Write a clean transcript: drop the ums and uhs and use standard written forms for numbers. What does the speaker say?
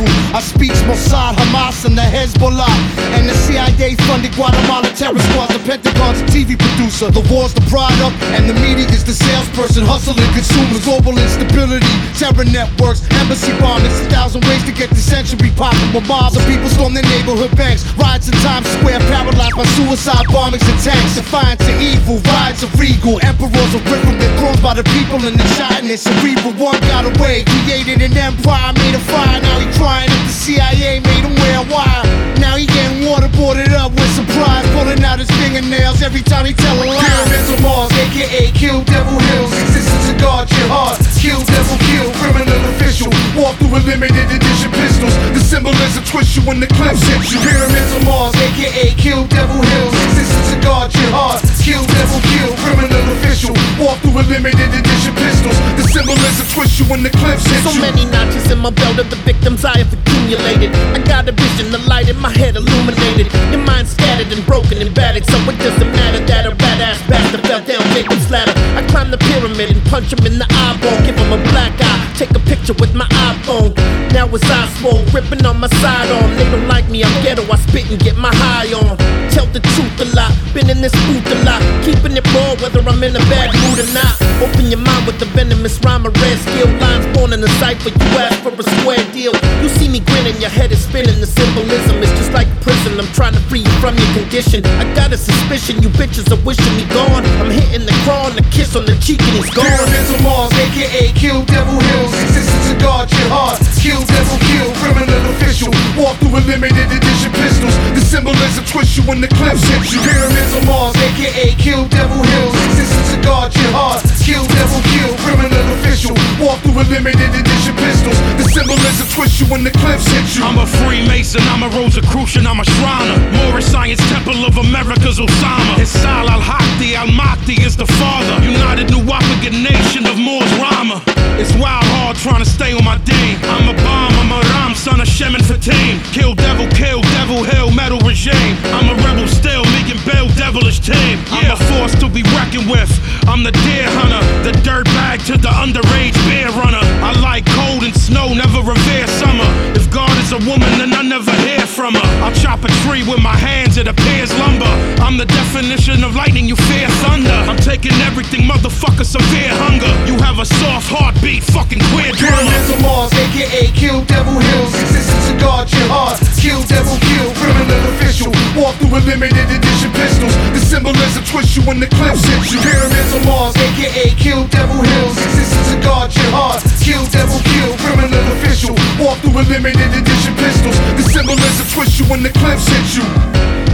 evil. I speak Mossad, Hamas, and the Hezbollah, and the CIA-funded Guatemala terror squad. The Pentagon's a TV producer, the war's the product, and the media is the salesperson, hustling consumers. Global instability, terror networks, embassy bombings, 1,000 ways to get the century popping. With mobs of people storm their neighborhood banks, riots in Times Square, paralyzed by suicide bombings and tanks. Defiant to evil, rides of regal, emperors are ripped from their thrones by the people in the shot, and it's cerebral. One got away, created an empire, made a fire. Now he trying if the CIA made him wear a wire. Now he getting waterboarded up with surprise, pulling out his fingernails every time he tell a lie. Pyramids of Mars, aka Kill Devil Hills, existence to guard your heart. Kill Devil Kill, criminal official. Walk through with limited edition pistols. The symbolism twist you when the clips hit you. Pyramids of Mars, aka Kill Devil Hills, existence to guard your heart. Kill Devil Kill, criminal official. Walk through with limited edition pistols. The symbolism twist you when the clips hit you. So many notches in my belt of the victims I have accumulated. I got a vision, the light in my head illuminated. Your mind scattered and broken and battered, so it doesn't matter that a badass bastard fell down Jacob's ladder. I climb the pyramid and punch him in the eyeball, give him a black eye, take a picture with my iPhone. Now his eyes swole, ripping on my sidearm. They don't like me, I'm ghetto, I spit and get my high on. Tell the truth a lot, been in this booth a lot, keeping it raw whether I'm in a bad mood or not. Open your mind with the venomous rhyme, a red skill. Lines born in a cipher, you ask for a square deal. You see me grinning, your head is spinning. The symbolism is just like prison, I'm trying to free you from your condition. I got a suspicion, you bitches are wishing me gone. I'm hitting the crawl and a kiss on the cheek and he's gone. Pyramids of Mars, aka Kill Devil Hills, existence to guard your heart. Kill Devil Kill, criminal official. Walk through with limited edition pistols. The symbolism twist you when the clips hit you. Pyramids of Mars, aka Kill Devil Hills, existence to guard your heart. Kill Devil Kill, criminal official. Walk through with limited edition pistols. The symbolism twist you when the clips hit you. I'm a Freemason, I'm a Rosicrucian, I'm a Shriner. Moorish Science Temple of America's Osama. Hisal al-Haqi, al-Mahdi is the father. United Nuwapigan Nation of Moore's Rama. It's wild hard trying to stay on my dame. I'm a bomb, I'm a Ram, son of Shem and Fatim. Kill Devil Hill, metal regime. I'm a rebel still, making Bill devilish team. I'm a force to be reckoned with. I'm the deer hunter, the dirt bag to the underage beer runner. I like cold and snow, never revere summer. If God is a woman, then I never hear from her. I'll chop a tree with my hands, it appears lumber. I'm the definition of lightning, you fear thunder. I'm taking everything, motherfucker, severe hunger. You have a soft heartbeat, fucking queer drummer. Pyramids of Mars, aka Kill Devil Hills, existence to guard your heart. Kill Devil Kill, criminal official. Walk through with limited edition pistols. The symbolism twist you when the clips hit you. Pyramids of Mars, aka Kill Devil Hills, existence to guard your heart. Kill Devil Kill, criminal official. Walk through with limited edition pistols. The symbolism twist you when the clips hit you.